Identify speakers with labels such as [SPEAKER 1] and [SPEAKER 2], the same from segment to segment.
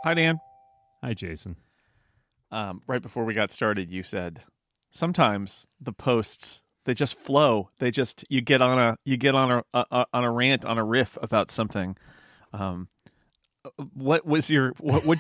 [SPEAKER 1] Hi, Dan.
[SPEAKER 2] Hi, Jason.
[SPEAKER 1] Right before we got started, you said sometimes the posts they just flow. You get on a rant, on a riff about something. What was your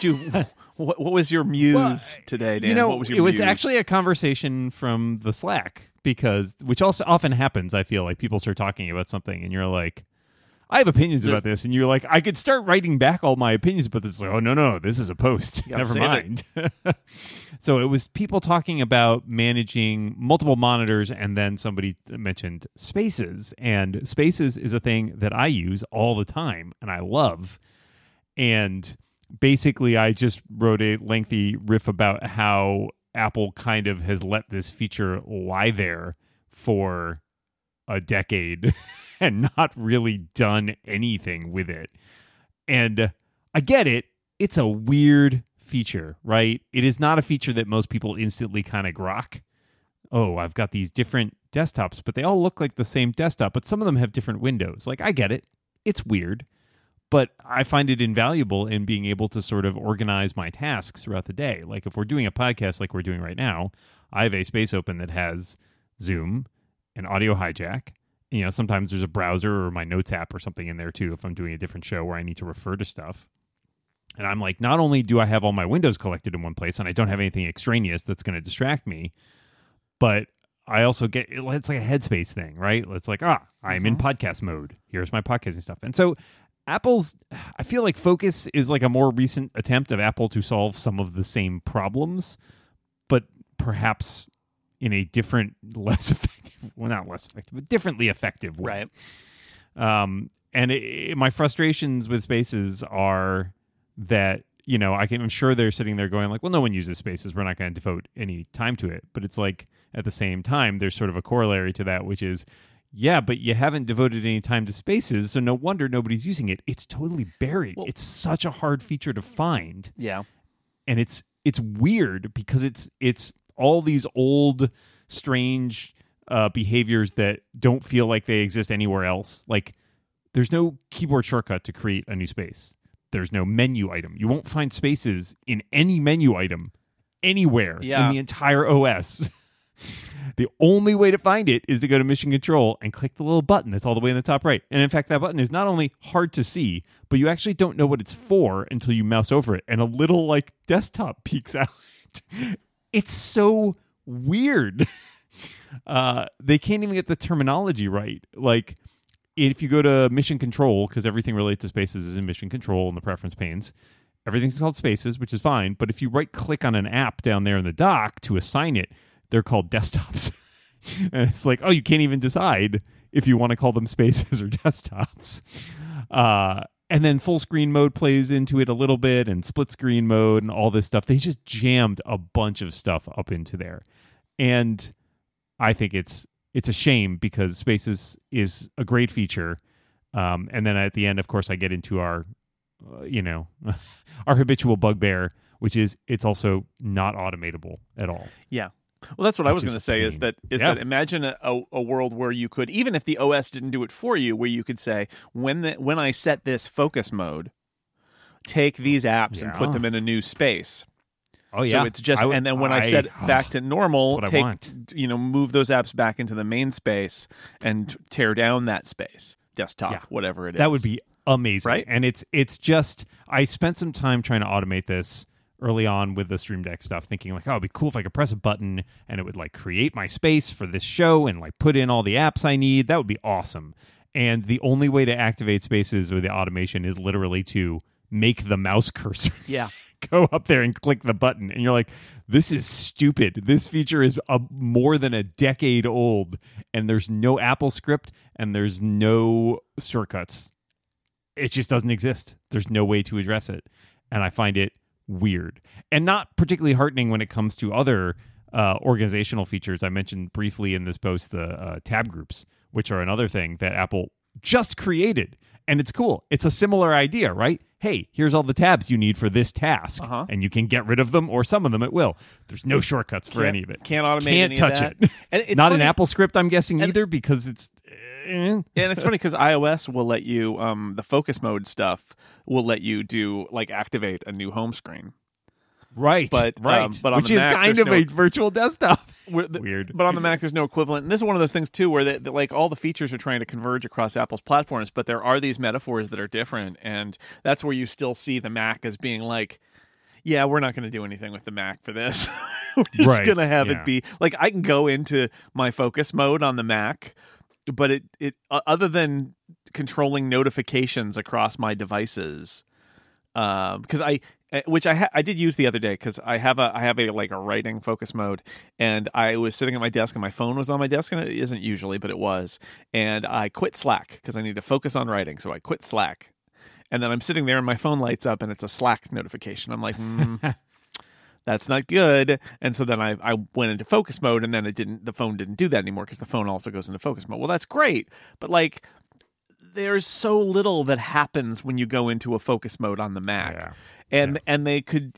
[SPEAKER 1] muse today, Dan? What was your
[SPEAKER 2] it was
[SPEAKER 1] muse?
[SPEAKER 2] actually a conversation from the Slack which also often happens. I feel like people start talking about something, and you're like, I have opinions about this, and you're like, I could start writing back all my opinions, but it's like, oh no, this is a post. Never mind. So it was people talking about managing multiple monitors, and then somebody mentioned Spaces, and Spaces is a thing that I use all the time, and I love. And basically, I just wrote a lengthy riff about how Apple kind of has let this feature lie there for a decade and not really done anything with it. And I get it. It's a weird feature, right? It is not a feature that most people instantly kind of grok. Oh, I've got these different desktops, but they all look like the same desktop, but some of them have different windows. Like, I get it. It's weird. But I find it invaluable in being able to sort of organize my tasks throughout the day. Like if we're doing a podcast like we're doing right now, I have a space open that has Zoom and Audio Hijack. You know, sometimes there's a browser or my notes app or something in there too if I'm doing a different show where I need to refer to stuff. And I'm like, not only do I have all my windows collected in one place and I don't have anything extraneous that's going to distract me, but I also get, it's like a headspace thing, right? It's like, I'm in podcast mode. Here's my podcasting stuff. And so I feel like Focus is like a more recent attempt of Apple to solve some of the same problems, but perhaps in a different, less effective, well, not less effective, but differently effective way.
[SPEAKER 1] Right.
[SPEAKER 2] And my frustrations with Spaces are that, you know, I'm sure they're sitting there going like, well, no one uses Spaces. We're not going to devote any time to it. But it's like, at the same time, there's sort of a corollary to that, which is, yeah, but you haven't devoted any time to Spaces, so no wonder nobody's using it. It's totally buried. Well, it's such a hard feature to find.
[SPEAKER 1] Yeah.
[SPEAKER 2] And it's weird because it's all these old, strange behaviors that don't feel like they exist anywhere else. Like, there's no keyboard shortcut to create a new space. There's no menu item. You won't find Spaces in any menu item anywhere in the entire OS. The only way to find it is to go to Mission Control and click the little button that's all the way in the top right. And in fact, that button is not only hard to see, but you actually don't know what it's for until you mouse over it, and a little like desktop peeks out. It's so weird. They can't even get the terminology right. Like, if you go to Mission Control, because everything related to Spaces is in Mission Control in the preference panes, everything's called Spaces, which is fine. But if you right-click on an app down there in the dock to assign it, they're called desktops. And it's like, oh, you can't even decide if you want to call them Spaces or desktops. And then full screen mode plays into it a little bit, and split screen mode and all this stuff. They just jammed a bunch of stuff up into there. And I think it's a shame because Spaces is a great feature. And then at the end, of course, I get into our, our habitual bugbear, which is it's also not automatable at all.
[SPEAKER 1] Yeah. Well, that's what I was going to say is that imagine a world where you could, even if the OS didn't do it for you, where you could say, when I set this focus mode, take these apps and put them in a new space.
[SPEAKER 2] Oh, yeah.
[SPEAKER 1] So it's just, and then when I set it back to normal, move those apps back into the main space and tear down that space, desktop, whatever it is.
[SPEAKER 2] That would be amazing.
[SPEAKER 1] Right?
[SPEAKER 2] And it's just, I spent some time trying to automate this early on with the Stream Deck stuff, thinking like, oh, it'd be cool if I could press a button and it would like create my space for this show and like put in all the apps I need. That would be awesome. And the only way to activate Spaces with the automation is literally to make the mouse cursor go up there and click the button. And you're like, this is stupid. This feature is more than a decade old, and there's no Apple script and there's no shortcuts. It just doesn't exist. There's no way to address it. And I find it weird and not particularly heartening when it comes to other organizational features. I mentioned briefly in this post the tab groups, which are another thing that Apple just created, and it's cool. It's a similar idea, right? Hey, here's all the tabs you need for this task, and you can get rid of them, or some of them it will. There's no shortcuts for any of it.
[SPEAKER 1] Can't automate
[SPEAKER 2] Can't
[SPEAKER 1] any
[SPEAKER 2] touch
[SPEAKER 1] of that.
[SPEAKER 2] it.
[SPEAKER 1] And it's
[SPEAKER 2] not
[SPEAKER 1] funny.
[SPEAKER 2] an Apple script, I'm guessing, either, because
[SPEAKER 1] And it's funny because iOS will let you, the focus mode stuff will let you do like activate a new home screen.
[SPEAKER 2] Right,
[SPEAKER 1] but on
[SPEAKER 2] which
[SPEAKER 1] the
[SPEAKER 2] is
[SPEAKER 1] Mac,
[SPEAKER 2] kind of a virtual desktop.
[SPEAKER 1] Weird. But on the Mac, there's no equivalent. And this is one of those things, too, where like all the features are trying to converge across Apple's platforms, but there are these metaphors that are different. And that's where you still see the Mac as being like, yeah, we're not going to do anything with the Mac for this. We're just going to have it be like I can go into my focus mode on the Mac, but it other than controlling notifications across my devices, because I did use the other day because I have a like a writing focus mode, and I was sitting at my desk and my phone was on my desk, and it isn't usually, but it was, and I quit Slack because I need to focus on writing, so I quit Slack, and then I'm sitting there and my phone lights up and it's a Slack notification. I'm like, that's not good, and so then I went into focus mode, and then the phone didn't do that anymore because the phone also goes into focus mode. Well, that's great, but like, there's so little that happens when you go into a focus mode on the Mac. And they could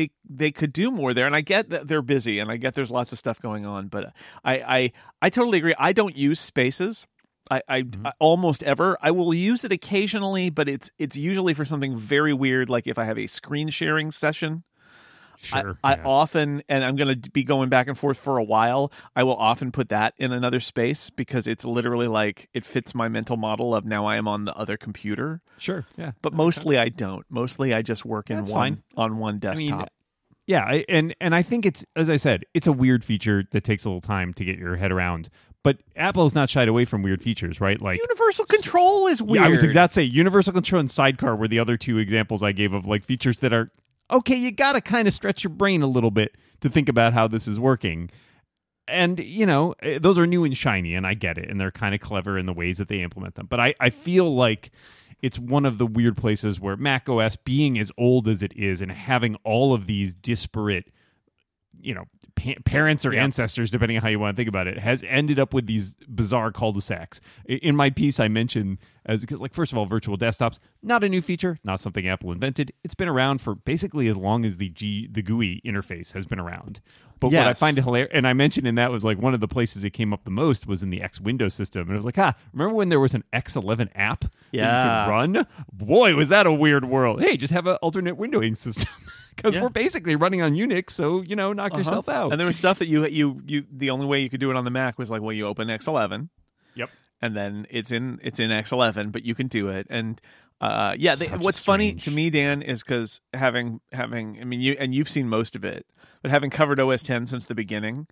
[SPEAKER 1] do more there, and I get that they're busy, and I get there's lots of stuff going on, but I totally agree. I don't use Spaces. I almost ever. I will use it occasionally, but it's usually for something very weird, like if I have a screen sharing session.
[SPEAKER 2] Sure.
[SPEAKER 1] I often, and I'm going to be going back and forth for a while, I will often put that in another space because it's literally like it fits my mental model of now I am on the other computer.
[SPEAKER 2] Sure, yeah.
[SPEAKER 1] But mostly I don't. Mostly I just work on one desktop.
[SPEAKER 2] And I think it's, as I said, it's a weird feature that takes a little time to get your head around. But Apple has not shied away from weird features, right? Like
[SPEAKER 1] universal control is weird.
[SPEAKER 2] Yeah, I was exactly to say universal control and Sidecar were the other two examples I gave of like features that are okay, you got to kind of stretch your brain a little bit to think about how this is working. And, those are new and shiny, and I get it. And they're kind of clever in the ways that they implement them. But I feel like it's one of the weird places where Mac OS, being as old as it is and having all of these disparate, parents or ancestors, depending on how you want to think about it, has ended up with these bizarre cul-de-sacs. In my piece, I mentioned, because first of all, virtual desktops, not a new feature, not something Apple invented. It's been around for basically as long as the GUI interface has been around. But what I find hilarious, and I mentioned in that was like one of the places it came up the most was in the X Windows system. And it was like, remember when there was an X11 app that you could run? Boy, was that a weird world. Hey, just have an alternate windowing system. Because we're basically running on Unix, so, knock yourself out.
[SPEAKER 1] And there was stuff that you the only way you could do it on the Mac was like, well, you open X11.
[SPEAKER 2] Yep.
[SPEAKER 1] And then it's in X11, but you can do it. And what's funny to me, Dan, is because having you've seen most of it, but having covered OS X since the beginning,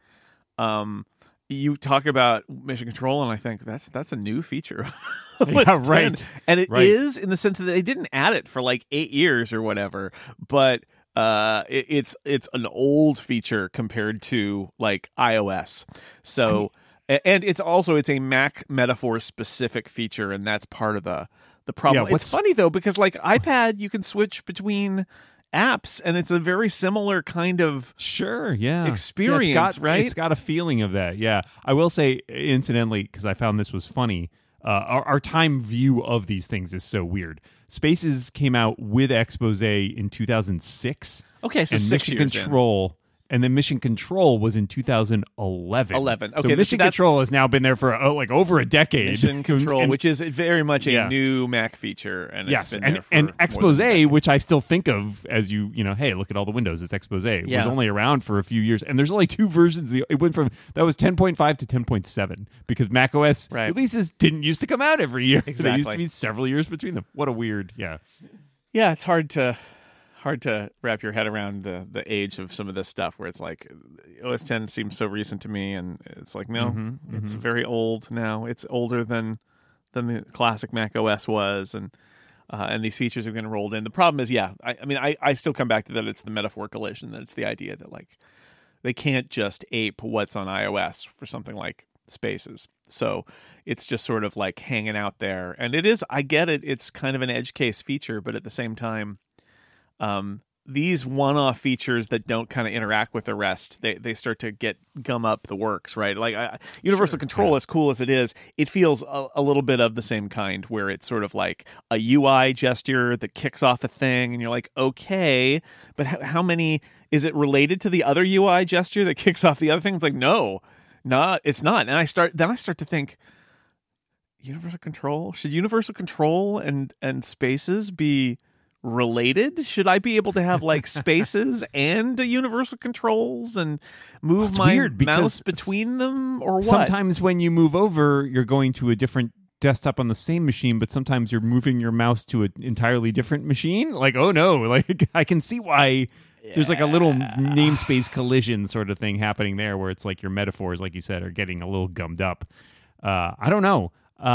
[SPEAKER 1] you talk about mission control, and I think that's a new feature.
[SPEAKER 2] Yeah, right.
[SPEAKER 1] And it is in the sense that they didn't add it for like 8 years or whatever, but it's an old feature compared to like iOS. So. And it's a Mac metaphor specific feature, and that's part of the problem. Yeah, it's funny though because like iPad, you can switch between apps, and it's a very similar kind of experience, right?
[SPEAKER 2] It's got a feeling of that. Yeah, I will say, incidentally, because I found this was funny. Our time view of these things is so weird. Spaces came out with Expose in 2006.
[SPEAKER 1] Okay, so
[SPEAKER 2] and
[SPEAKER 1] 6
[SPEAKER 2] Mission
[SPEAKER 1] years
[SPEAKER 2] Control. And then Mission Control was in 2011.
[SPEAKER 1] Okay,
[SPEAKER 2] so Mission Control has now been there for over a decade.
[SPEAKER 1] Mission Control, which is very much a new Mac feature, and it's been there for
[SPEAKER 2] and Expose, which I still think of as hey, look at all the windows. It's Expose. Was only around for a few years, and there's only two versions. It went from that was 10.5 to 10.7 because Mac OS releases didn't used to come out every year.
[SPEAKER 1] Exactly,
[SPEAKER 2] there used to be several years between them. What a weird,
[SPEAKER 1] it's hard to wrap your head around the age of some of this stuff where it's like OS X seems so recent to me, and it's like it's very old now. It's older than the classic Mac OS was, and these features have been rolled in. The problem is, I still come back to that it's the metaphor collision, that it's the idea that like they can't just ape what's on iOS for something like Spaces. So it's just sort of like hanging out there, and it is. I get it. It's kind of an edge case feature, but at the same time. These one-off features that don't kind of interact with the rest, they start to gum up the works, right? Like universal control, as cool as it is, it feels a little bit of the same kind, where it's sort of like a UI gesture that kicks off a thing, and you're like, okay, but how many is it related to the other UI gesture that kicks off the other thing? It's like, no, it's not. And I start to think, Universal control? Should universal control and spaces be related? Should I be able to have like spaces and universal controls and move my mouse between them, or what?
[SPEAKER 2] Sometimes when you move over, you're going to a different desktop on the same machine, but sometimes you're moving your mouse to an entirely different machine. Like, oh no, like I can see why there's like a little namespace collision sort of thing happening there, where it's like your metaphors, like you said, are getting a little gummed up. I don't know.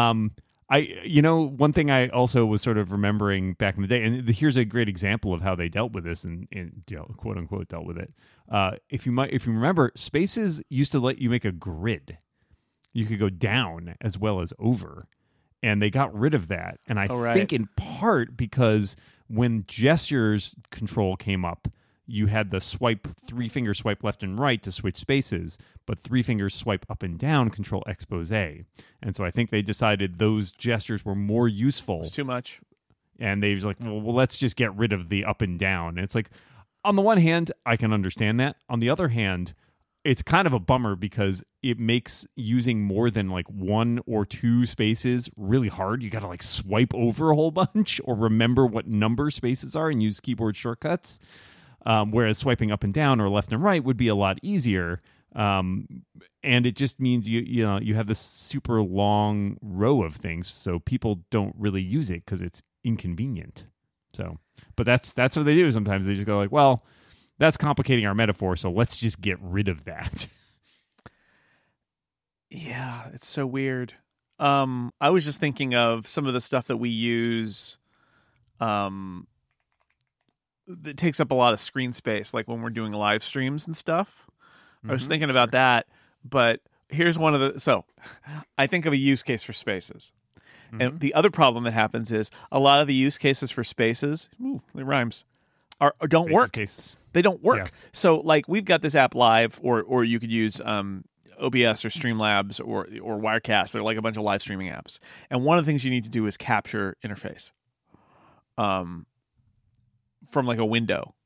[SPEAKER 2] One thing I also was sort of remembering back in the day, and here's a great example of how they dealt with this and quote unquote dealt with it. If you remember, Spaces used to let you make a grid. You could go down as well as over, and they got rid of that. And I think in part because when gestures control came up, you had the swipe, 3-finger swipe left and right to switch spaces, but 3-finger swipe up and down control expose. And so I think they decided those gestures were more useful.
[SPEAKER 1] It's too much.
[SPEAKER 2] And they was like, well, let's just get rid of the up and down. And it's like, on the one hand, I can understand that. On the other hand, it's kind of a bummer because it makes using more than like 1 or 2 spaces really hard. You got to like swipe over a whole bunch or remember what number spaces are and use keyboard shortcuts. Whereas swiping up and down or left and right would be a lot easier. And it just means you have this super long row of things, so people don't really use it because it's inconvenient. So, but that's what they do sometimes. They just go like, well, that's complicating our metaphor, so let's just get rid of that.
[SPEAKER 1] Yeah, it's so weird. I was just thinking of some of the stuff that we use that takes up a lot of screen space, like when we're doing live streams and stuff. I was thinking about that, but here's one of the... So, I think of a use case for spaces. And the other problem that happens is a lot of the use cases for spaces, it rhymes, don't work.
[SPEAKER 2] Cases.
[SPEAKER 1] They don't work.
[SPEAKER 2] Yeah.
[SPEAKER 1] So, like, we've got this app live, or you could use OBS or Streamlabs or Wirecast. They're like a bunch of live streaming apps. And one of the things you need to do is capture interface from like a window.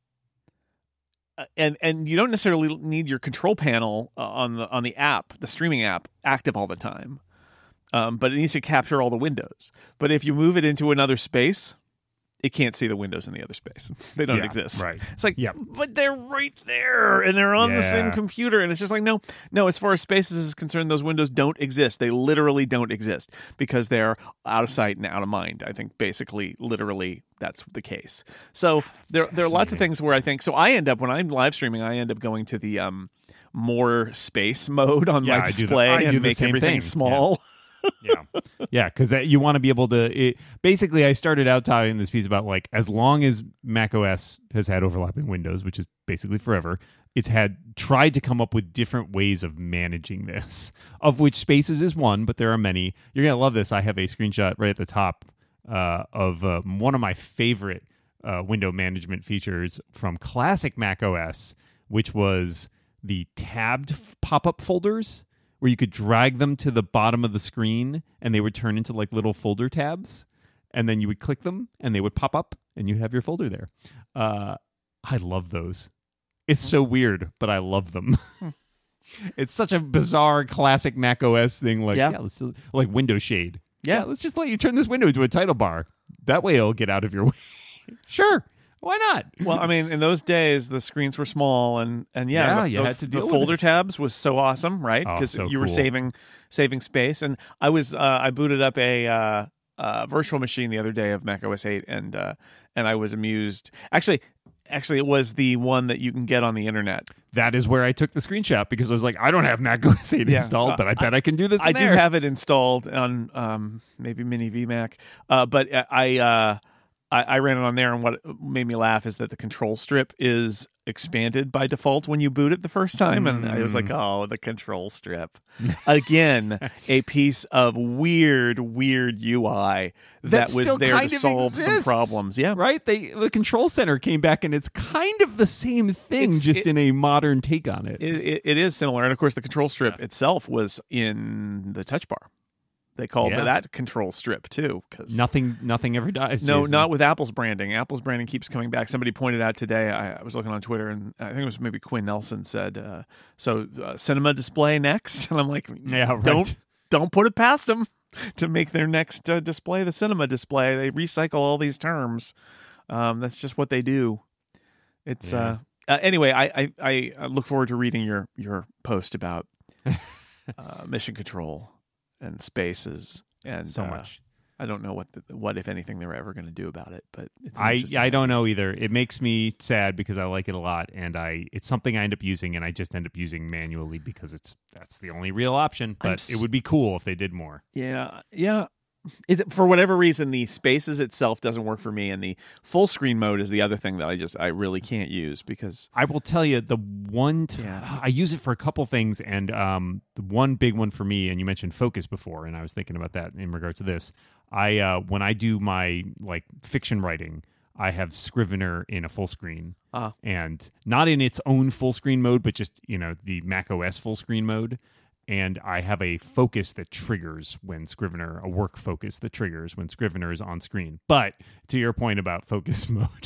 [SPEAKER 1] And you don't necessarily need your control panel on the app, the streaming app, active all the time. But it needs to capture all the windows. But if you move it into another space, it can't see the windows in the other space. They don't exist.
[SPEAKER 2] Right.
[SPEAKER 1] It's like, but they're right there, and they're on the same computer. And it's just like, no, as far as spaces is concerned, those windows don't exist. They literally don't exist because they're out of sight and out of mind. I think basically, literally, that's the case. So there are lots of things where I think, so I end up, when I'm live streaming, I end up going to the more space mode on my display and make everything small.
[SPEAKER 2] Yeah, because you want to be able to... basically, I started out talking this piece about, like, as long as macOS has had overlapping windows, which is basically forever, it's tried to come up with different ways of managing this, of which Spaces is one, but there are many. You're going to love this. I have a screenshot right at the top of one of my favorite window management features from classic macOS, which was the tabbed pop-up folders, where you could drag them to the bottom of the screen and they would turn into like little folder tabs, and then you would click them and they would pop up and you'd have your folder there. I love those. It's so weird, but I love them. It's such a bizarre classic macOS thing. Like, let's like window shade. Yeah, let's just let you turn this window into a title bar. That way it'll get out of your way. Sure. Why not?
[SPEAKER 1] Well, I mean, in those days, the screens were small, and you had to deal with folder tabs was so awesome, right? Because you were saving space. And I booted up a virtual machine the other day of macOS 8, and I was amused. Actually, it was the one that you can get on the internet.
[SPEAKER 2] That is where I took the screenshot, because I was like, I don't have macOS 8 installed, but I bet I can do this.
[SPEAKER 1] I do have it installed on maybe Mini VMac, but I ran it on there, and what made me laugh is that the control strip is expanded by default when you boot it the first time, and I was like, oh, the control strip. Again, a piece of weird UI that was there to solve some problems. Yeah.
[SPEAKER 2] Right? The Control Center came back, and it's kind of the same thing, in a modern take on it.
[SPEAKER 1] It is similar, and of course the control strip itself was in the touch bar. They called that control strip too, because
[SPEAKER 2] nothing ever dies.
[SPEAKER 1] No,
[SPEAKER 2] Jason.
[SPEAKER 1] Not with Apple's branding. Apple's branding keeps coming back. Somebody pointed out today. I was looking on Twitter, and I think it was maybe Quinn Nelson said, "So cinema display next," and I'm like,
[SPEAKER 2] right.
[SPEAKER 1] Don't put it past them. to make their next display, the cinema display. They recycle all these terms. That's just what they do. It's anyway. I look forward to reading your post about mission control and spaces and
[SPEAKER 2] so much.
[SPEAKER 1] I don't know what if anything they're ever going to do about it, but it's
[SPEAKER 2] I don't know either. It makes me sad because I like it a lot, and it's something I end up using, and I just end up using manually because that's the only real option. But it would be cool if they did more.
[SPEAKER 1] Yeah. For whatever reason, the Spaces itself doesn't work for me, and the full screen mode is the other thing that I really can't use because
[SPEAKER 2] I will tell you the one I use it for a couple things, and the one big one for me, and you mentioned focus before, and I was thinking about that in regards to this. When I do my fiction writing, I have Scrivener in a full screen, and not in its own full screen mode, but just the Mac OS full screen mode. And I have a focus that triggers when Scrivener, a work focus that triggers when Scrivener is on screen. But to your point about focus mode,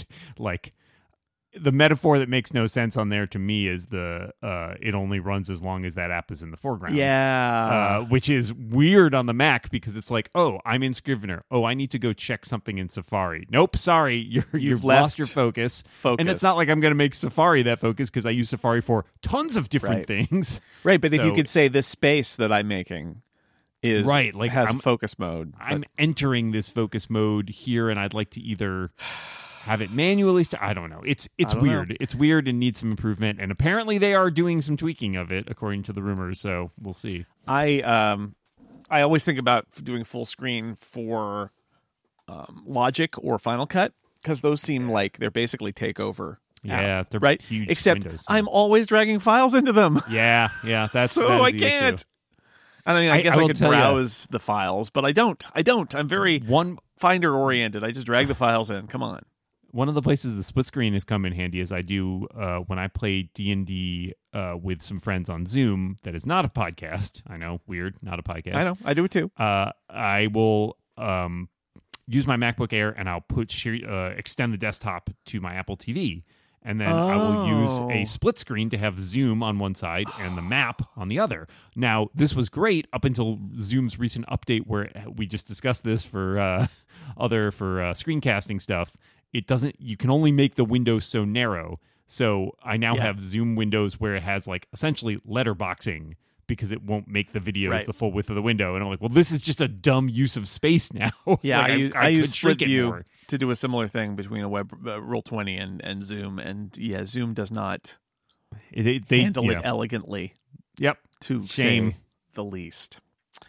[SPEAKER 2] the metaphor that makes no sense on there to me is it only runs as long as that app is in the foreground.
[SPEAKER 1] Yeah.
[SPEAKER 2] Which is weird on the Mac because it's like, oh, I'm in Scrivener. Oh, I need to go check something in Safari. Nope, sorry, you've lost your focus. And it's not like I'm going to make Safari that focus because I use Safari for tons of different things.
[SPEAKER 1] Right, but if you could say this space that I'm making is has focus mode.
[SPEAKER 2] I'm entering this focus mode here, and I'd like to either have it manually. I don't know. It's weird. Know. It's weird and needs some improvement. And apparently they are doing some tweaking of it, according to the rumors. So we'll see.
[SPEAKER 1] I always think about doing full screen for Logic or Final Cut because those seem like they're basically takeover.
[SPEAKER 2] Yeah, they're huge.
[SPEAKER 1] Except
[SPEAKER 2] windows,
[SPEAKER 1] I'm always dragging files into them.
[SPEAKER 2] Yeah. That's
[SPEAKER 1] so I
[SPEAKER 2] the
[SPEAKER 1] can't.
[SPEAKER 2] Issue.
[SPEAKER 1] I mean, I guess I could browse the files, but I don't. I'm very finder oriented. I just drag the files in. Come on.
[SPEAKER 2] One of the places the split screen has come in handy is I do when I play D&D with some friends on Zoom. That is not a podcast. I know, weird, not a podcast.
[SPEAKER 1] I know, I do it too.
[SPEAKER 2] I will use my MacBook Air and I'll extend the desktop to my Apple TV. And then I will use a split screen to have Zoom on one side and the map on the other. Now, this was great up until Zoom's recent update where we just discussed this for screencasting stuff. It doesn't. You can only make the window so narrow. So I now have Zoom windows where it has essentially letterboxing because it won't make the videos the full width of the window. And I'm like, well, this is just a dumb use of space now.
[SPEAKER 1] Yeah, I use Split View to do a similar thing between a web Roll20 and Zoom. And Zoom does not handle it elegantly.
[SPEAKER 2] Yep.
[SPEAKER 1] To say the least.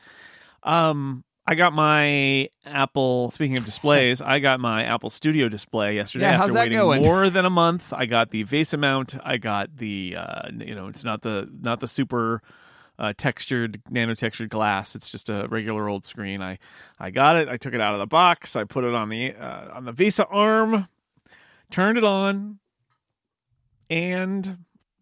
[SPEAKER 1] I got my Apple, speaking of displays, I got my Apple Studio display yesterday after waiting more than a month. I got the VESA mount. I got the, it's not the super nano-textured glass. It's just a regular old screen. I got it. I took it out of the box. I put it on the VESA arm, turned it on, and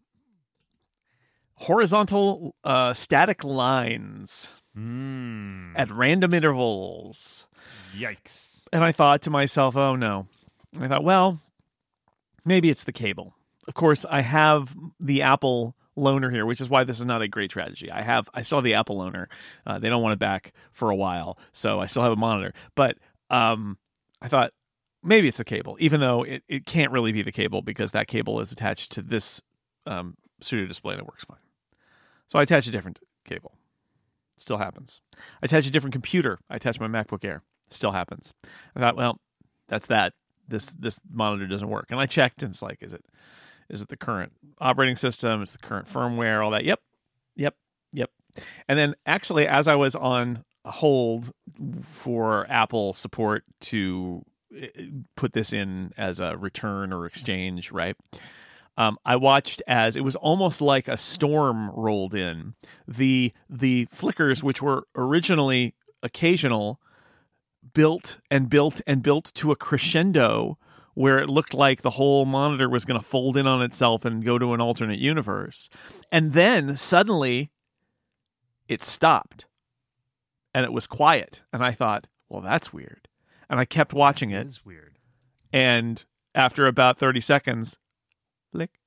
[SPEAKER 1] horizontal static lines. At random intervals.
[SPEAKER 2] Yikes.
[SPEAKER 1] And I thought to myself, oh no. And I thought, well, maybe it's the cable. Of course, I have the Apple loaner here, which is why this is not a great strategy. I still have the Apple loaner. They don't want it back for a while, so I still have a monitor. But I thought, maybe it's the cable, even though it can't really be the cable because that cable is attached to this Studio display and it works fine. So I attached a different cable. Still happens. I attach a different computer. I attach my MacBook Air. Still happens. I thought, well, that's that. This monitor doesn't work. And I checked, and it's like, is it the current operating system? Is the current firmware? All that. Yep. And then actually, as I was on hold for Apple support to put this in as a return or exchange, right? I watched as it was almost like a storm rolled in. The flickers, which were originally occasional, built to a crescendo where it looked like the whole monitor was going to fold in on itself and go to an alternate universe. And then suddenly it stopped and it was quiet. And I thought, well, that's weird. And I kept watching it.
[SPEAKER 2] It is weird.
[SPEAKER 1] And after about 30 seconds, flick,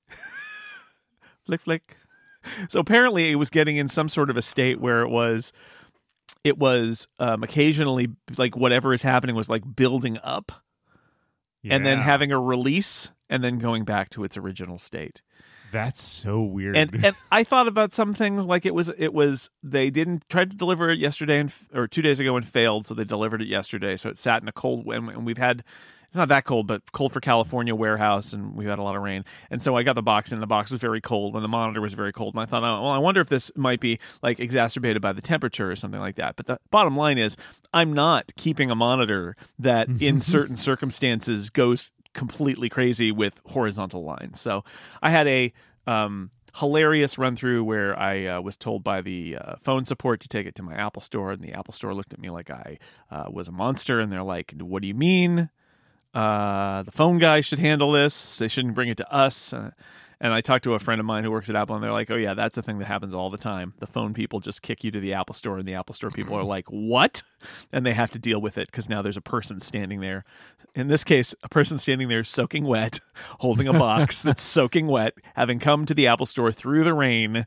[SPEAKER 1] flick. So apparently it was getting in some sort of a state where it was occasionally like whatever is happening was like building up and then having a release and then going back to its original state.
[SPEAKER 2] That's so weird.
[SPEAKER 1] And I thought about some things like it was they didn't try to deliver it yesterday or 2 days ago and failed, so they delivered it yesterday. So it sat in a cold, and we've had, it's not that cold, but cold for California warehouse, and we've had a lot of rain. And so I got the box, and the box was very cold, and the monitor was very cold. And I thought, oh, well, I wonder if this might be like exacerbated by the temperature or something like that. But the bottom line is, I'm not keeping a monitor that in certain circumstances goes completely crazy with horizontal lines. So I had a hilarious run through where I was told by the phone support to take it to my Apple Store, and the Apple Store looked at me like I was a monster, and they're like, "What do you mean? The phone guy should handle this. They shouldn't bring it to us." And I talked to a friend of mine who works at Apple, and they're like, "Oh yeah, that's a thing that happens all the time. The phone people just kick you to the Apple Store, and the Apple Store people are like, 'What?' And they have to deal with it because now there's a person standing there. In this case, a person standing there soaking wet, holding a box that's soaking wet, having come to the Apple Store through the rain."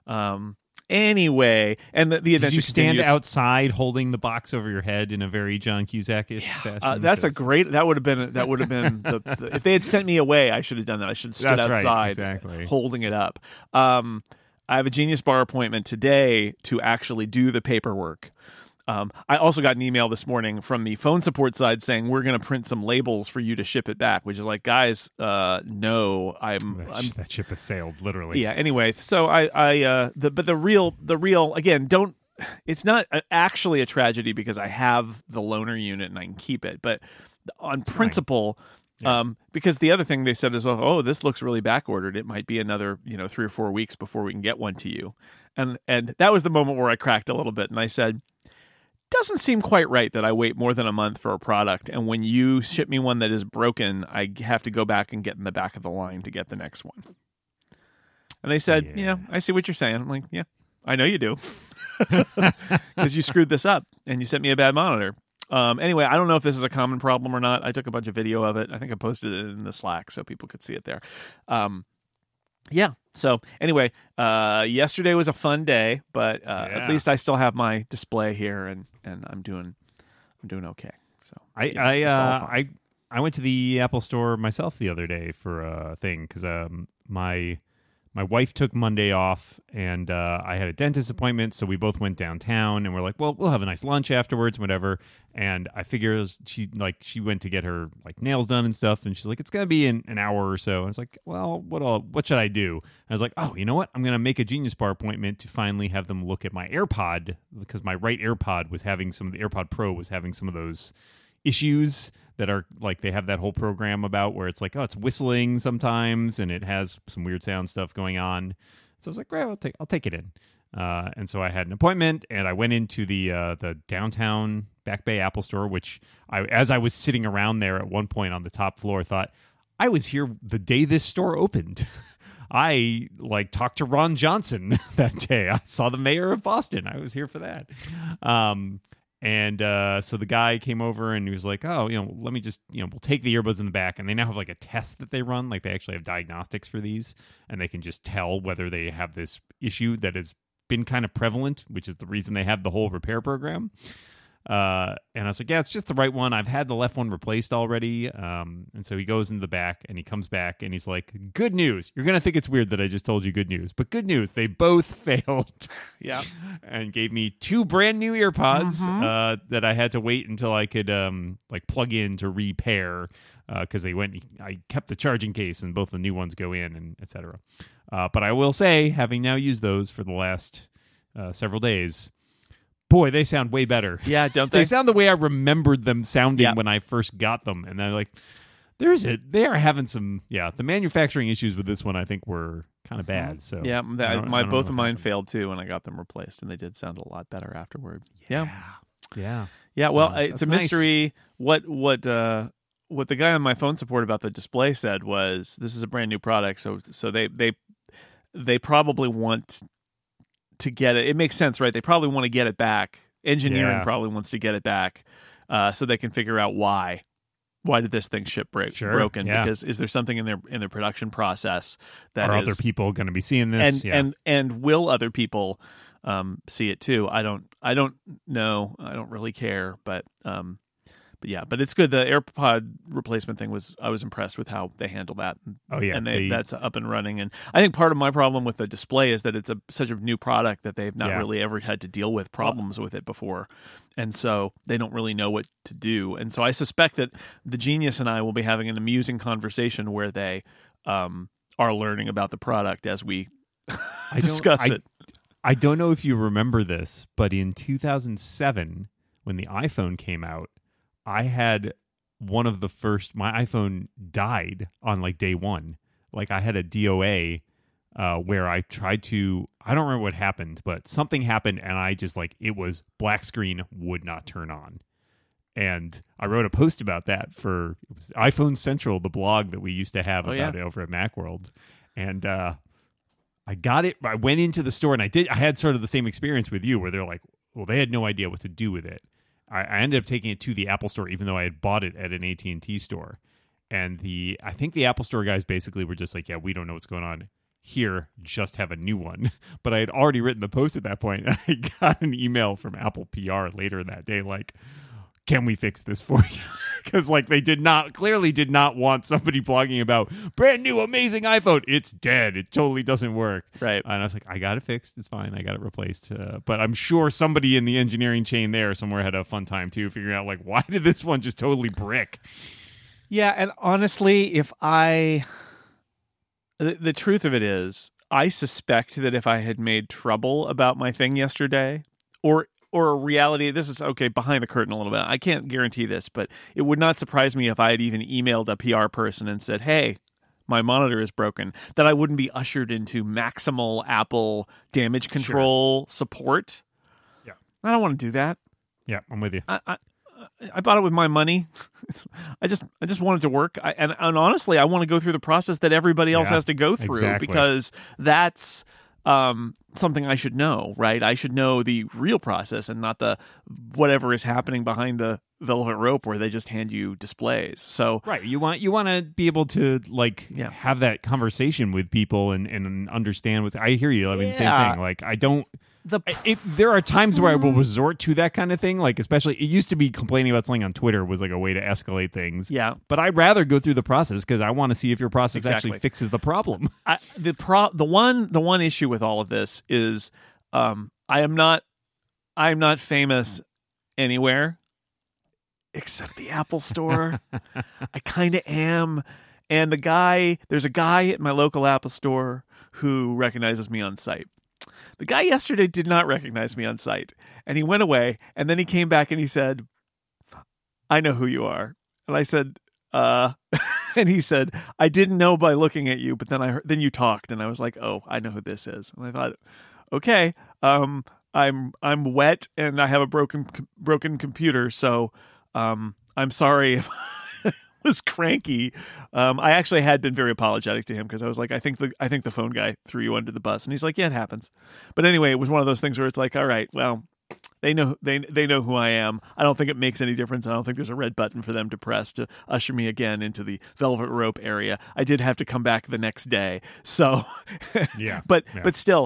[SPEAKER 1] Anyway, and the adventure
[SPEAKER 2] Did you stand
[SPEAKER 1] continues.
[SPEAKER 2] outside holding the box over your head in a very John Cusack-ish fashion?
[SPEAKER 1] That's a great. That would have been the if they had sent me away, I should have done that. I should have stood outside, holding it up. I have a Genius Bar appointment today to actually do the paperwork. I also got an email this morning from the phone support side saying we're going to print some labels for you to ship it back, which is like, guys, no,
[SPEAKER 2] that ship has sailed, literally.
[SPEAKER 1] Yeah. Anyway, so but the real again, it's not actually a tragedy because I have the loaner unit and I can keep it, but on principle. Because the other thing they said is, oh, this looks really back ordered. It might be another 3 or 4 weeks before we can get one to you, and that was the moment where I cracked a little bit, and I said, doesn't seem quite right that I wait more than a month for a product, and when you ship me one that is broken, I have to go back and get in the back of the line to get the next one. And they said, yeah, I see what you're saying. I'm like, yeah, I know you do, because you screwed this up and you sent me a bad monitor. Anyway, I don't know if this is a common problem or not. I took a bunch of video of it. I think I posted it in the Slack so people could see it there. Yeah. So anyway, yesterday was a fun day, but at least I still have my display here, and I'm doing okay. So
[SPEAKER 2] I went to the Apple Store myself the other day for a thing because my wife took Monday off, and I had a dentist appointment, so we both went downtown, and we're like, well, we'll have a nice lunch afterwards, whatever. And I figure she went to get her nails done and stuff, and she's like, it's gonna be in an hour or so. And I was like, well, what should I do? And I was like, oh, you know what? I'm gonna make a Genius Bar appointment to finally have them look at my AirPod, because my right AirPod the AirPod Pro was having some of those issues that are like, they have that whole program about where it's like, oh, it's whistling sometimes and it has some weird sound stuff going on. So I was like, great, I'll take it in. And so I had an appointment, and I went into the downtown Back Bay Apple Store, which as I was sitting around there at one point on the top floor, thought I was here the day this store opened. I talked to Ron Johnson that day. I saw the mayor of Boston. I was here for that. And so the guy came over and he was like, oh, let me just, we'll take the earbuds in the back. And they now have a test that they run. Like, they actually have diagnostics for these, and they can just tell whether they have this issue that has been kind of prevalent, which is the reason they have the whole repair program. And I was like, yeah, it's just the right one. I've had the left one replaced already. And so he goes into the back, and he comes back, and he's like, good news. You're going to think it's weird that I just told you good news, but good news. They both failed. Yeah. And gave me 2 brand new EarPods that I had to wait until I could plug in to repair, because I kept the charging case, and both the new ones go in, and et cetera. But I will say, having now used those for the last several days, boy, they sound way better.
[SPEAKER 1] Yeah, don't they?
[SPEAKER 2] They sound the way I remembered them sounding when I first got them. And they're like, they are having some, the manufacturing issues with this one, I think, were kind of bad. So
[SPEAKER 1] yeah, both of mine failed too when I got them replaced, and they did sound a lot better afterward. Yeah. Well, so, it's a mystery. Nice. What the guy on my phone support about the display said was, this is a brand new product, so they probably want to get it. It makes sense, right? They probably want to get it back. Engineering probably wants to get it back, so they can figure out why did this thing ship broken? Because is there something in their production process that
[SPEAKER 2] are other people going to be seeing this?
[SPEAKER 1] And will other people see it too. I don't know. I don't really care, but yeah, but it's good. The AirPod replacement thing I was impressed with how they handle that.
[SPEAKER 2] Oh yeah,
[SPEAKER 1] and that's up and running. And I think part of my problem with the display is that it's such a new product that they've not really ever had to deal with problems with it before, and so they don't really know what to do. And so I suspect that the Genius and I will be having an amusing conversation where they are learning about the product as we discuss it.
[SPEAKER 2] I don't know if you remember this, but in 2007, when the iPhone came out, I had one of the first, my iPhone died on like day one. Like I had a DOA where I tried to, I don't remember what happened, but something happened and I just like, it was black screen, would not turn on. And I wrote a post about that it was iPhone Central, the blog that we used to have about it over at Macworld. And I got it. I went into the store and I had sort of the same experience with you where they're like, well, they had no idea what to do with it. I ended up taking it to the Apple Store, even though I had bought it at an AT&T store. And I think the Apple Store guys basically were just like, yeah, we don't know what's going on here. Just have a new one. But I had already written the post at that point. And I got an email from Apple PR later that day, like, can we fix this for you? Because like they clearly did not want somebody blogging about brand new amazing iPhone. It's dead. It totally doesn't work.
[SPEAKER 1] Right.
[SPEAKER 2] And I was like, I got it fixed. It's fine. I got it replaced. But I'm sure somebody in the engineering chain there somewhere had a fun time too, figuring out like, why did this one just totally brick?
[SPEAKER 1] Yeah. And honestly, the truth of it is, I suspect that if I had made trouble about my thing yesterday, or a reality, this is okay, behind the curtain a little bit. I can't guarantee this, but it would not surprise me if I had even emailed a PR person and said, hey, my monitor is broken, that I wouldn't be ushered into maximal Apple damage control support.
[SPEAKER 2] Yeah.
[SPEAKER 1] I don't want to do that.
[SPEAKER 2] Yeah, I'm with you.
[SPEAKER 1] I bought it with my money. I just want it to work. And honestly, I want to go through the process that everybody else has to go through, because that's something I should know, right? I should know the real process and not the whatever is happening behind the velvet rope where they just hand you displays. So
[SPEAKER 2] right, you want to be able to like have that conversation with people and understand what I hear you. I mean, same thing. Like I don't. There are times where I will resort to that kind of thing, like especially it used to be complaining about something on Twitter was like a way to escalate things. Yeah, but I'd rather go through the process because I want to see if your process actually fixes the problem.
[SPEAKER 1] The one issue with all of this is I am not famous anywhere except the Apple Store. I kind of am, and there's a guy at my local Apple Store who recognizes me on site. The guy yesterday did not recognize me on site, and he went away, and then he came back and he said, I know who you are. And I said, and he said, I didn't know by looking at you, but then you talked, and I was like, oh, I know who this is. And I thought, okay, I'm wet, and I have a broken computer, so I'm sorry if was cranky. I actually had been very apologetic to him because I was like, I think the phone guy threw you under the bus, and he's like, yeah, it happens. But anyway, it was one of those things where it's like, all right, well, they know who I am. I don't think it makes any difference. I don't think there's a red button for them to press to usher me again into the velvet rope area. I did have to come back the next day, so but still,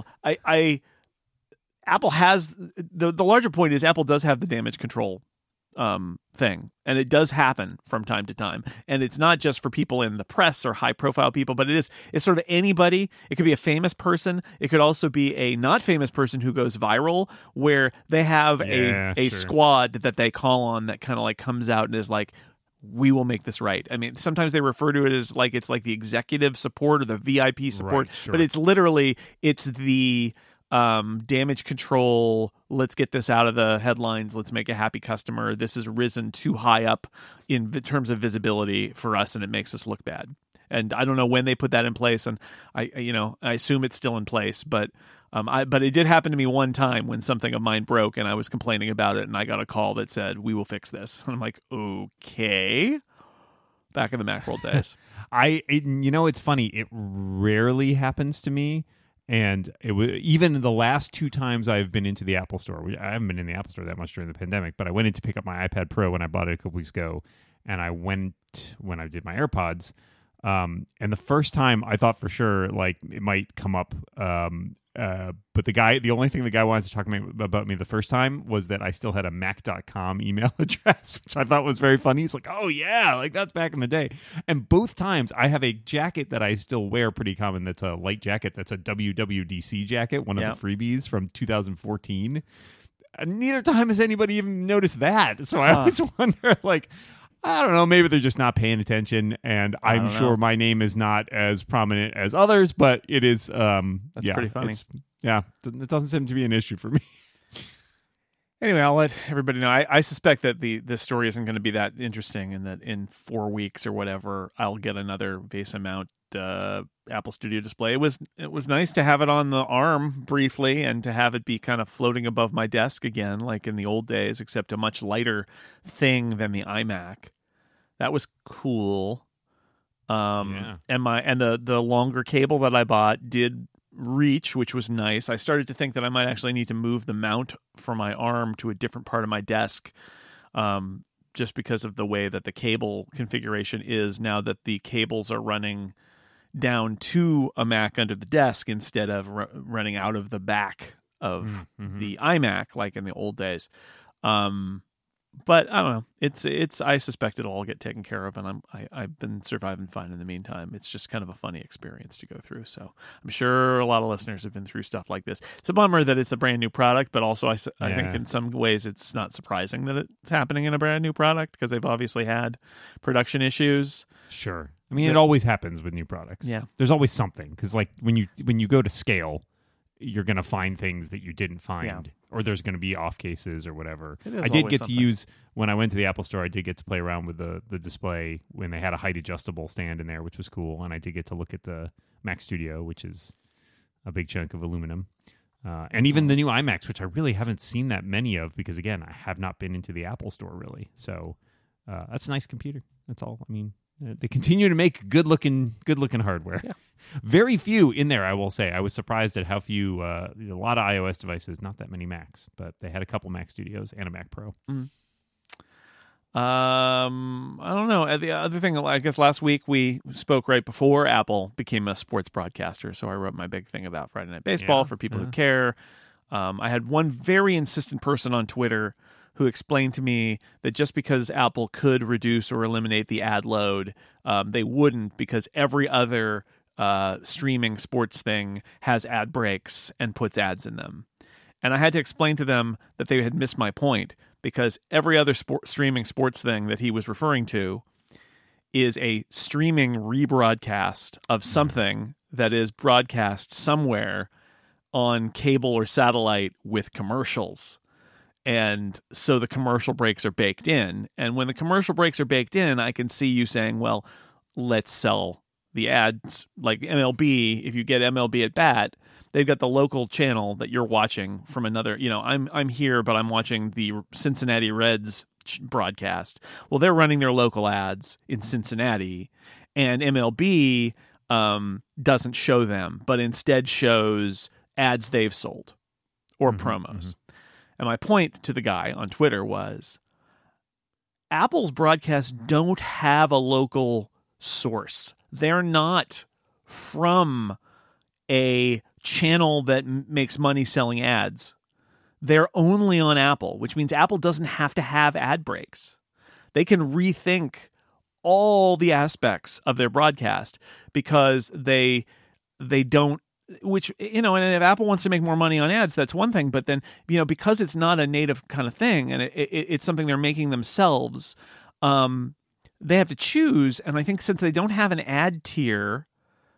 [SPEAKER 1] Apple has the larger point is Apple does have the damage control thing, and it does happen from time to time, and it's not just for people in the press or high profile people, but it's sort of anybody. It could be a famous person, it could also be a not famous person who goes viral, where they have a squad that they call on that kind of like comes out and is like, we will make this right. I mean, sometimes they refer to it as like it's like the executive support or the VIP support, but it's the damage control. Let's get this out of the headlines. Let's make a happy customer. This has risen too high up in terms of visibility for us, and it makes us look bad. And I don't know when they put that in place, and I assume it's still in place. But it did happen to me one time when something of mine broke, and I was complaining about it, and I got a call that said, "We will fix this." And I'm like, okay. Back in the Macworld days.
[SPEAKER 2] It's funny. It rarely happens to me. And it was even the last two times I've been into the Apple Store. I haven't been in the Apple Store that much during the pandemic, but I went in to pick up my iPad Pro when I bought it a couple weeks ago, and I went when I did my AirPods. And the first time I thought for sure like it might come up But the only thing the guy wanted to talk about me the first time was that I still had a Mac.com email address, which I thought was very funny. He's like, oh yeah, like that's back in the day. And both times I have a jacket that I still wear pretty common. That's a light jacket. That's a WWDC jacket, one of the freebies from 2014. Neither time has anybody even noticed that. So I always wonder, like, I don't know, maybe they're just not paying attention, and I'm sure my name is not as prominent as others, but it is,
[SPEAKER 1] that's pretty funny.
[SPEAKER 2] It doesn't seem to be an issue for me.
[SPEAKER 1] Anyway, I'll let everybody know. I suspect that the story isn't going to be that interesting, and that in 4 weeks or whatever, I'll get another VESA mount Apple Studio display. It was nice to have it on the arm briefly, and to have it be kind of floating above my desk again, like in the old days, except a much lighter thing than the iMac. That was cool. And the longer cable that I bought did reach, which was nice. I started to think that I might actually need to move the mount for my arm to a different part of my desk, just because of the way that the cable configuration is now, that the cables are running down to a Mac under the desk instead of running out of the back of the iMac like in the old days. But I don't know. It's. I suspect it'll all get taken care of, and I've been surviving fine in the meantime. It's just kind of a funny experience to go through. So I'm sure a lot of listeners have been through stuff like this. It's a bummer that it's a brand new product, but also I think in some ways it's not surprising that it's happening in a brand new product, because they've obviously had production issues.
[SPEAKER 2] Sure. I mean, it always happens with new products.
[SPEAKER 1] Yeah.
[SPEAKER 2] There's always something, because like when you go to scale, you're going to find things that you didn't find, or there's going to be off cases or whatever. I did get to use, when I went to the Apple Store, I did get to play around with the display when they had a height adjustable stand in there, which was cool. And I did get to look at the Mac Studio, which is a big chunk of aluminum. And even the new iMacs, which I really haven't seen that many of, because again, I have not been into the Apple Store really. So that's a nice computer. That's all. I mean, they continue to make good looking hardware. Yeah. Very few in there, I will say. I was surprised at how few. A lot of iOS devices, not that many Macs, but they had a couple Mac Studios and a Mac Pro.
[SPEAKER 1] I don't know. The other thing, I guess last week we spoke right before Apple became a sports broadcaster, so I wrote my big thing about Friday Night Baseball for people who care. I had one very insistent person on Twitter who explained to me that just because Apple could reduce or eliminate the ad load, they wouldn't, because every other streaming sports thing has ad breaks and puts ads in them. And I had to explain to them that they had missed my point, because every other streaming sports thing that he was referring to is a streaming rebroadcast of something that is broadcast somewhere on cable or satellite with commercials. And so the commercial breaks are baked in. And when the commercial breaks are baked in, I can see you saying, well, let's sell the ads. Like MLB, if you get MLB at bat, they've got the local channel that you're watching from another, I'm here, but I'm watching the Cincinnati Reds broadcast. Well, they're running their local ads in Cincinnati, and MLB doesn't show them, but instead shows ads they've sold or promos. And my point to the guy on Twitter was, Apple's broadcasts don't have a local source. They're not from a channel that makes money selling ads. They're only on Apple, which means Apple doesn't have to have ad breaks. They can rethink all the aspects of their broadcast, because they don't, which, and if Apple wants to make more money on ads, that's one thing. But then, because it's not a native kind of thing, and it's something they're making themselves, they have to choose. And I think since they don't have an ad tier,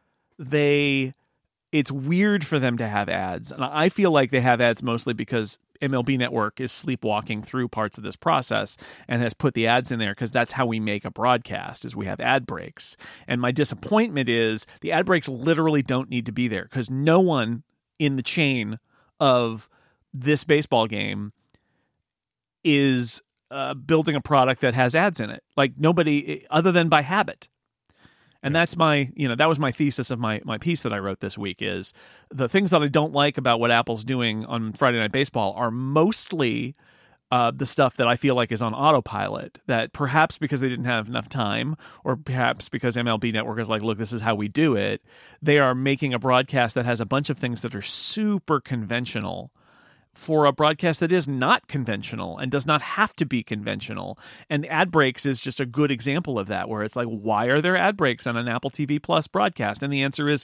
[SPEAKER 1] it's weird for them to have ads. And I feel like they have ads mostly because MLB Network is sleepwalking through parts of this process and has put the ads in there, because that's how we make a broadcast, is we have ad breaks. And my disappointment is the ad breaks literally don't need to be there, because no one in the chain of this baseball game is building a product that has ads in it. Like nobody, other than by habit. And that's that was my thesis of my piece that I wrote this week, is the things that I don't like about what Apple's doing on Friday Night Baseball are mostly the stuff that I feel like is on autopilot, that perhaps because they didn't have enough time, or perhaps because MLB Network is like, look, this is how we do it, they are making a broadcast that has a bunch of things that are super conventional for a broadcast that is not conventional and does not have to be conventional. And ad breaks is just a good example of that, where it's like, why are there ad breaks on an Apple TV Plus broadcast? And the answer is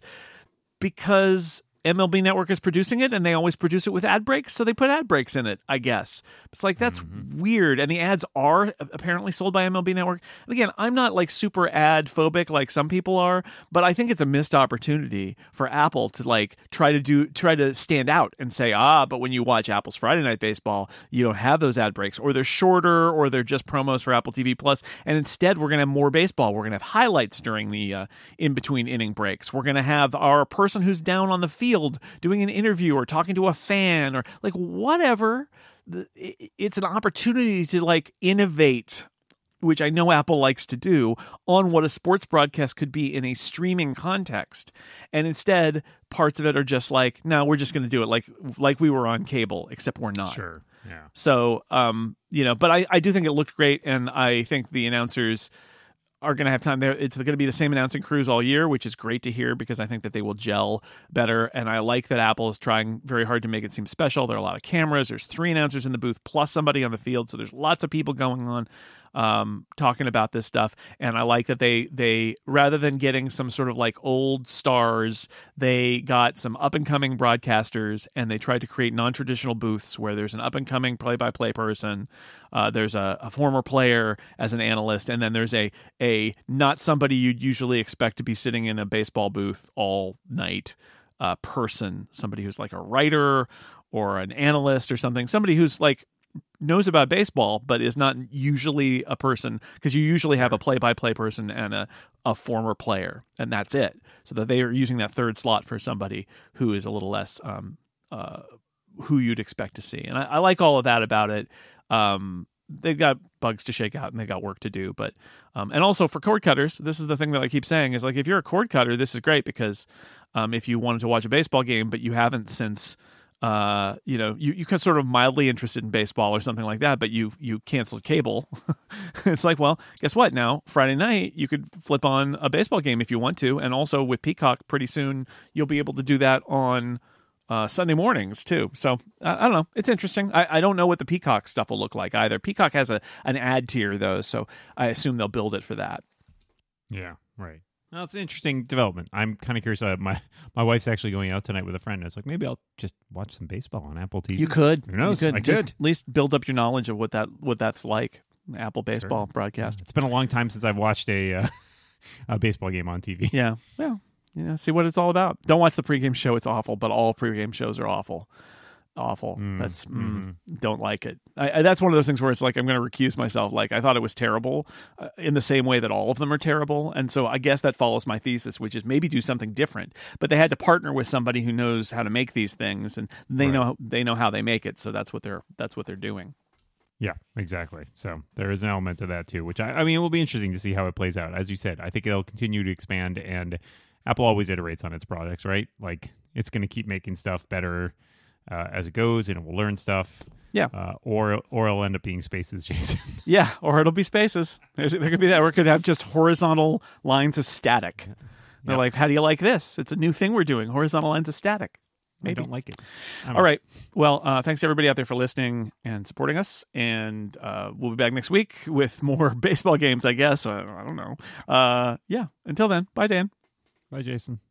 [SPEAKER 1] because MLB Network is producing it, and they always produce it with ad breaks, so they put ad breaks in it, I guess. It's like, that's weird. And the ads are apparently sold by MLB Network. And again, I'm not like super ad phobic like some people are, but I think it's a missed opportunity for Apple to like try to stand out and say, but when you watch Apple's Friday Night Baseball, you don't have those ad breaks, or they're shorter, or they're just promos for Apple TV Plus. And instead, we're going to have more baseball. We're going to have highlights during the in-between inning breaks. We're going to have our person who's down on the field doing an interview or talking to a fan or like whatever. It's an opportunity to like innovate, which I know Apple likes to do, on what a sports broadcast could be in a streaming context. And instead, parts of it are just like, no, we're just going to do it like we were on cable, except we're not.
[SPEAKER 2] Sure. Yeah.
[SPEAKER 1] So, but I do think it looked great, and I think the announcers are going to have time there. It's going to be the same announcing crews all year, which is great to hear because I think that they will gel better. And I like that Apple is trying very hard to make it seem special. There are a lot of cameras. There's 3 announcers in the booth plus somebody on the field. So there's lots of people going on talking about this stuff. And I like that they rather than getting some sort of like old stars, they got some up and coming broadcasters, and they tried to create non-traditional booths where there's an up and coming play-by-play person. There's a former player as an analyst, and then there's a not somebody you'd usually expect to be sitting in a baseball booth all night person, somebody who's like a writer or an analyst or somebody who's like knows about baseball but is not usually a person, because you usually have a play-by-play person and a former player, and that's it. So that they are using that third slot for somebody who is a little less who you'd expect to see. And I like all of that about it. They've got bugs to shake out and they've got work to do, but and also for cord cutters, this is the thing that I keep saying is like, if you're a cord cutter, this is great, because if you wanted to watch a baseball game but you haven't since you got sort of mildly interested in baseball or something like that, but you canceled cable. It's like, well, guess what? Now Friday night you could flip on a baseball game if you want to, and also with Peacock, pretty soon you'll be able to do that on Sunday mornings too. So I don't know. It's interesting. I don't know what the Peacock stuff will look like either. Peacock has an ad tier though, so I assume they'll build it for that.
[SPEAKER 2] Yeah, right. Well, it's an interesting development. I'm kind of curious. My wife's actually going out tonight with a friend. It's like, maybe I'll just watch some baseball on Apple TV.
[SPEAKER 1] You could.
[SPEAKER 2] Who knows?
[SPEAKER 1] You could.
[SPEAKER 2] I
[SPEAKER 1] just
[SPEAKER 2] could.
[SPEAKER 1] at least build up your knowledge of what that's like. The Apple baseball broadcast.
[SPEAKER 2] It's been a long time since I've watched a baseball game on TV.
[SPEAKER 1] Yeah. Well, see what it's all about. Don't watch the pregame show. It's awful, but all pregame shows are awful. Don't like it. That's one of those things where it's like, I'm going to recuse myself. Like, I thought it was terrible in the same way that all of them are terrible. And so I guess that follows my thesis, which is maybe do something different. But they had to partner with somebody who knows how to make these things, and they know how they make it. So that's what they're doing.
[SPEAKER 2] Yeah, exactly. So there is an element to that too, which I mean, it will be interesting to see how it plays out. As you said, I think it'll continue to expand, and Apple always iterates on its products, right? Like, it's going to keep making stuff better as it goes, and it will learn stuff.
[SPEAKER 1] Yeah.
[SPEAKER 2] Or it'll end up being Spaces, Jason.
[SPEAKER 1] Yeah, or it'll be Spaces. There could be that, or it could have just horizontal lines of static. They're like, how do you like this? It's a new thing we're doing, horizontal lines of static. Maybe.
[SPEAKER 2] I don't like it.
[SPEAKER 1] All right. Well, thanks to everybody out there for listening and supporting us. And we'll be back next week with more baseball games, I guess. I don't know. Until then, bye, Dan.
[SPEAKER 2] Bye, Jason.